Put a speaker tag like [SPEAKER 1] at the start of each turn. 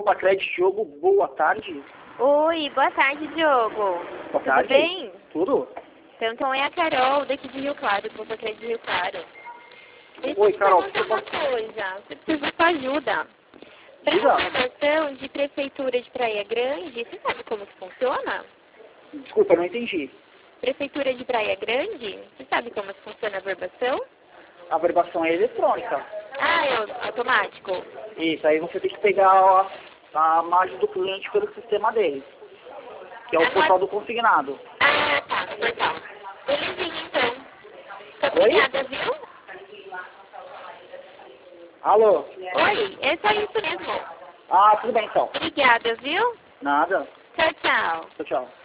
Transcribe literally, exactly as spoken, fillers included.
[SPEAKER 1] Opa, Crédito Diogo, boa tarde.
[SPEAKER 2] Oi, boa tarde, Diogo.
[SPEAKER 1] Boa
[SPEAKER 2] Tudo
[SPEAKER 1] tarde.
[SPEAKER 2] bem?
[SPEAKER 1] Tudo?
[SPEAKER 2] Então é a Carol, daqui de Rio Claro, do Banco Crédito de Rio Claro. Deixa
[SPEAKER 1] Oi,
[SPEAKER 2] eu te
[SPEAKER 1] Carol,
[SPEAKER 2] perguntar uma
[SPEAKER 1] desculpa.
[SPEAKER 2] coisa. Você precisa de sua ajuda. Para
[SPEAKER 1] Diga.
[SPEAKER 2] a redação de Prefeitura de Praia Grande, você sabe como que funciona?
[SPEAKER 1] Desculpa, não entendi.
[SPEAKER 2] Prefeitura de Praia Grande, você sabe como que funciona a verbação?
[SPEAKER 1] A verbação é eletrônica.
[SPEAKER 2] Ah, é au- automático.
[SPEAKER 1] Isso, aí você tem que pegar a, a margem do cliente pelo sistema dele, que é o portal do consignado.
[SPEAKER 2] Ah, tá, portal. Belezinha, então. Muito
[SPEAKER 1] Oi?
[SPEAKER 2] obrigada, viu?
[SPEAKER 1] Alô?
[SPEAKER 2] Oi, é só isso mesmo.
[SPEAKER 1] Ah, tudo bem então.
[SPEAKER 2] Obrigada, viu?
[SPEAKER 1] Nada.
[SPEAKER 2] Tchau, tchau.
[SPEAKER 1] Tchau, tchau.